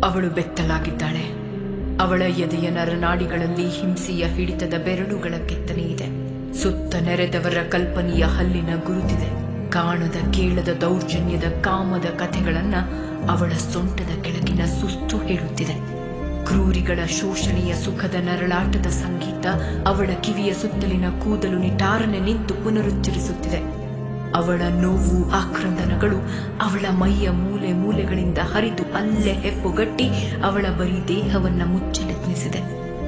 ಅವಳು ಬೆತ್ತಲಾಗಿದ್ದಾಳೆ. ಅವಳ ಎದೆಯ ನರನಾಡಿಗಳಲ್ಲಿ ಹಿಂಸೆಯ ಹಿಡಿತದ ಬೆರಳುಗಳ ಕೆತ್ತನೆ ಇದೆ. ಸುತ್ತ ನೆರೆದವರ ಕಲ್ಪನೆಯ ಹಲ್ಲಿನ ಗುರುತಿದೆ. ಕಾಣದ ಕೇಳದ ದೌರ್ಜನ್ಯದ ಕಾಮದ ಕಥೆಗಳನ್ನ ಅವಳ ಸೊಂಟದ ಕೆಳಗಿನ ಸುಸ್ತು ಹೇಳುತ್ತಿದೆ. ಕ್ರೂರಿಗಳ ಶೋಷಣೆಯ ಸುಖದ ನರಳಾಟದ ಸಂಗೀತ ಅವಳ ಕಿವಿಯ ಸುತ್ತಲಿನ ಕೂದಲು ನಿಟಾರನೆ ನಿಂತು ಪುನರುಚ್ಚರಿಸುತ್ತಿದೆ. ಅವಳ ನೋವು ಆಕ್ರಂದನಗಳು ಅವಳ ಮೈಯ ಮೂಲೆ ಮೂಲೆಗಳಿಂದ ಹರಿದು ಅಲ್ಲೇ ಹೆಪ್ಪುಗಟ್ಟಿ ಅವಳ ಬರೀ ದೇಹವನ್ನ ಮುಚ್ಚಲೆತ್ನಿಸಿದೆ.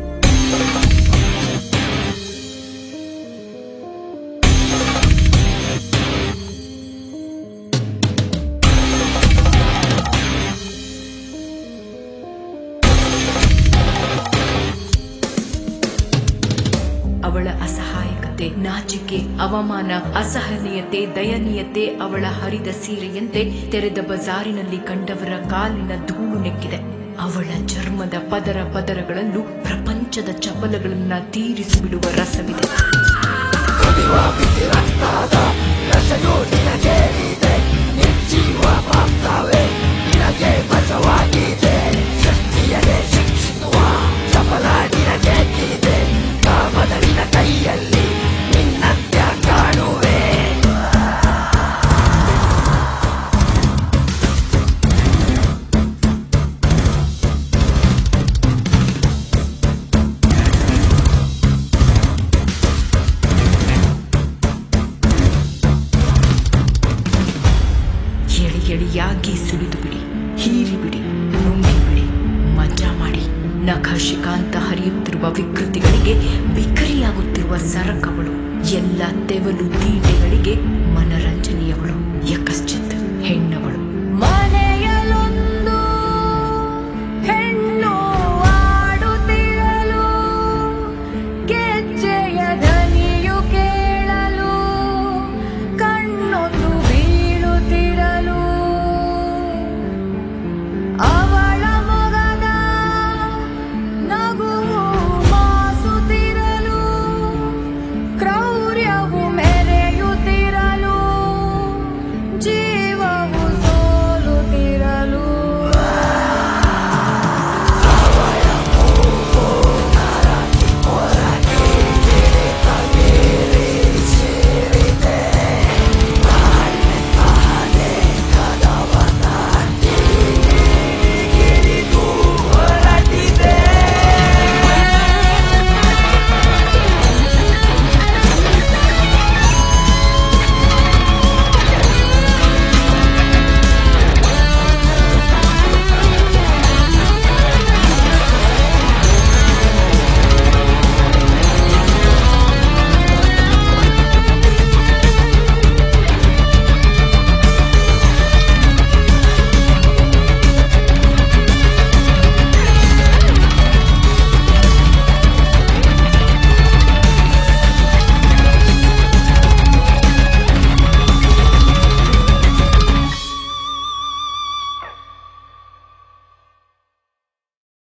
ಅವಳ ಅಸಹಾಯಕತೆ, ನಾಚಿಕೆ, ಅವಮಾನ, ಅಸಹನೀಯತೆ, ದಯನೀಯತೆ ಅವಳ ಹರಿದ ಸೀರೆಯಂತೆ ತೆರೆದ ಬಜಾರಿನಲ್ಲಿ ಕಂಡವರ ಕಾಲಿನ ಧೂಳು ನೆಕ್ಕಿದೆ. ಅವಳ ಚರ್ಮದ ಪದರ ಪದರಗಳಲ್ಲೂ ಪ್ರಪಂಚದ ಚಪಲಗಳನ್ನ ತೀರಿಸಿಬಿಡುವ ರಸವಿದೆ. ಎಳಿಯಾಗಿ ಸುಳಿದು ಬಿಡಿ, ಹೀರಿಬಿಡಿ, ನುಂಗಿಬಿಡಿ, ಮಜಾ ಮಾಡಿ. ನಖಶಿಖಾ ಅಂತ ಹರಿಯುತ್ತಿರುವ ವಿಕೃತಿಗಳಿಗೆ ಬಿಕರಿಯಾಗುತ್ತಿರುವ ಸರಕವಳು. ಎಲ್ಲ ತೆವಲು ತೀಟೆಗಳಿಗೆ